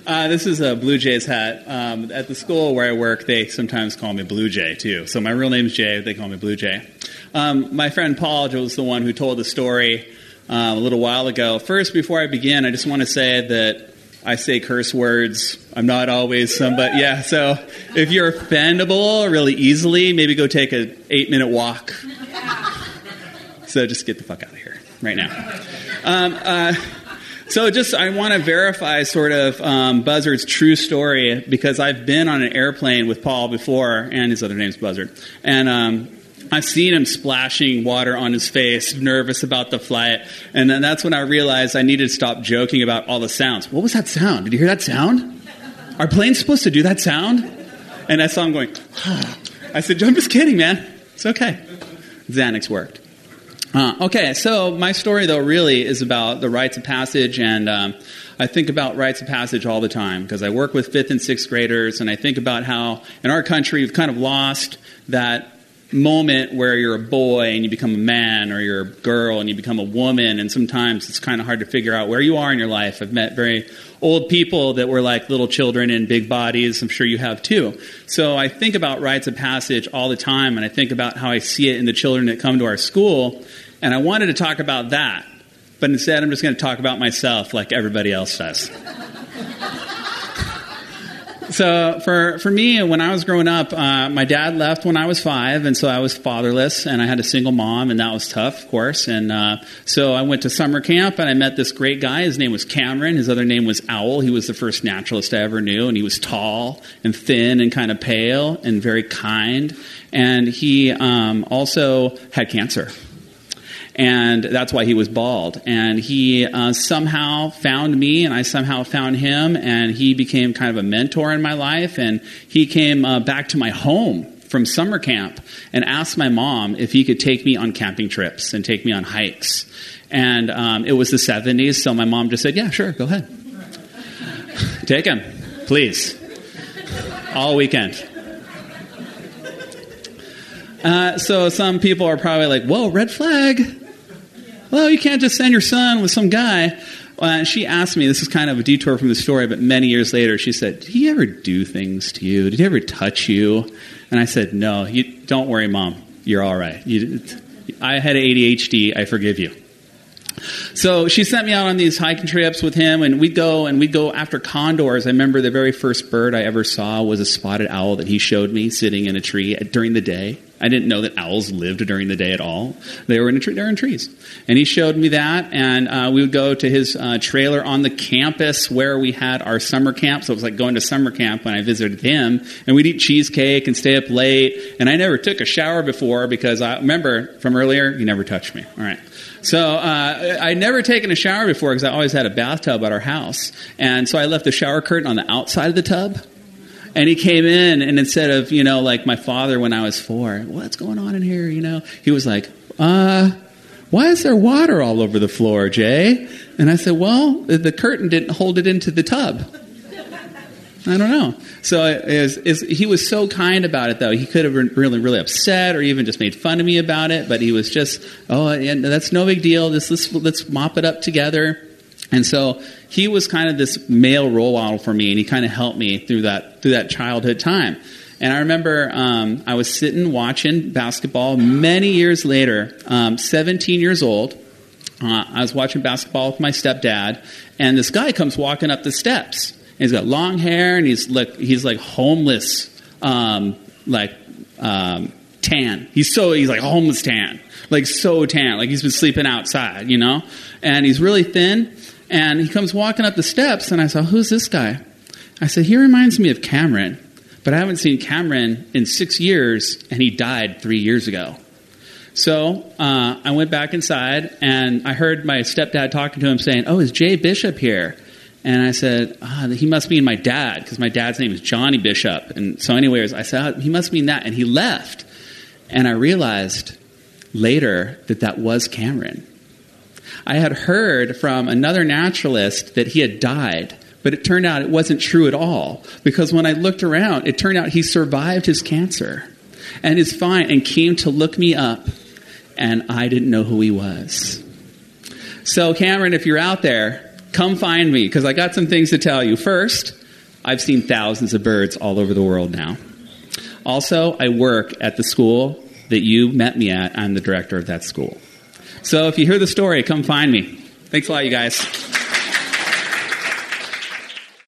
This is a Blue Jays hat. At the school where I work, they sometimes call me Blue Jay, too. So my real name's Jay. They call me Blue Jay. My friend Paul was the one who told the story a little while ago. First, before I begin, I just want to say that I say curse words. I'm not always somebody. Yeah, so if you're offendable really easily, maybe go take an 8-minute walk. So just get the fuck out of here right now. So I want to verify sort of Buzzard's true story because I've been on an airplane with Paul before, and his other name's Buzzard. And I've seen him splashing water on his face, nervous about the flight. And then that's when I realized I needed to stop joking about all the sounds. What was that sound? Did you hear that sound? Are planes supposed to do that sound? And I saw him going, I said, I'm just kidding, man. It's okay. Xanax worked. Okay, so my story, though, really is about the rites of passage, and I think about rites of passage all the time because I work with 5th and 6th graders, and I think about how in our country we've kind of lost that moment where you're a boy and you become a man, or you're a girl and you become a woman, and sometimes it's kind of hard to figure out where you are in your life. I've met very old people that were like little children in big bodies. I'm sure you have too. So I think about rites of passage all the time, and I think about how I see it in the children that come to our school, and I wanted to talk about that, but instead I'm just going to talk about myself like everybody else does. So for me, when I was growing up, my dad left when I was 5, and so I was fatherless, and I had a single mom, and that was tough, of course. And so I went to summer camp, and I met this great guy. His name was Cameron. His other name was Owl. He was the first naturalist I ever knew, and he was tall and thin and kind of pale and very kind. And he also had cancer. And that's why he was bald. And he somehow found me, and I somehow found him, and he became kind of a mentor in my life. And he came back to my home from summer camp and asked my mom if he could take me on camping trips and take me on hikes. And it was the 70s, so my mom just said, yeah, sure, go ahead. Take him, please. All weekend. So some people are probably like, whoa, red flag. Well, you can't just send your son with some guy. She asked me, this is kind of a detour from the story, but many years later, she said, did he ever do things to you? Did he ever touch you? And I said, no, don't worry, Mom. You're all right. I had ADHD. I forgive you. So she sent me out on these hiking trips with him, and we'd go after condors. I remember the very first bird I ever saw was a spotted owl that he showed me sitting in a tree during the day. I didn't know that owls lived during the day at all. They were in a tree. They were in trees. And he showed me that, and we would go to his trailer on the campus where we had our summer camp. So it was like going to summer camp when I visited him. And we'd eat cheesecake and stay up late. And I never took a shower before because I remember from earlier, you never touched me. All right. So I'd never taken a shower before because I always had a bathtub at our house. And so I left the shower curtain on the outside of the tub. And he came in, and instead of, like my father when I was 4, what's going on in here, he was like, why is there water all over the floor, Jay? And I said, well, the curtain didn't hold it into the tub. I don't know. So he was so kind about it, though. He could have been really, really upset or even just made fun of me about it, but he was just, that's no big deal. Let's mop it up together. And so he was kind of this male role model for me, and he kind of helped me through that childhood time. And I remember I was sitting watching basketball many years later, 17 years old. I was watching basketball with my stepdad, and this guy comes walking up the steps. And he's got long hair, and he's like homeless, tan. He's like homeless tan, like so tan, like he's been sleeping outside, And he's really thin. And he comes walking up the steps, and I said, who's this guy? I said, he reminds me of Cameron, but I haven't seen Cameron in 6 years, and he died 3 years ago. So I went back inside, and I heard my stepdad talking to him saying, is Jay Bishop here? And I said, he must mean my dad, because my dad's name is Johnny Bishop. And so anyways, I said, he must mean that. And he left. And I realized later that was Cameron. I had heard from another naturalist that he had died, but it turned out it wasn't true at all, because when I looked around, it turned out he survived his cancer and is fine and came to look me up, and I didn't know who he was. So Cameron, if you're out there, come find me, because I got some things to tell you. First, I've seen thousands of birds all over the world now. Also, I work at the school that you met me at. I'm the director of that school. So if you hear the story, come find me. Thanks a lot, you guys.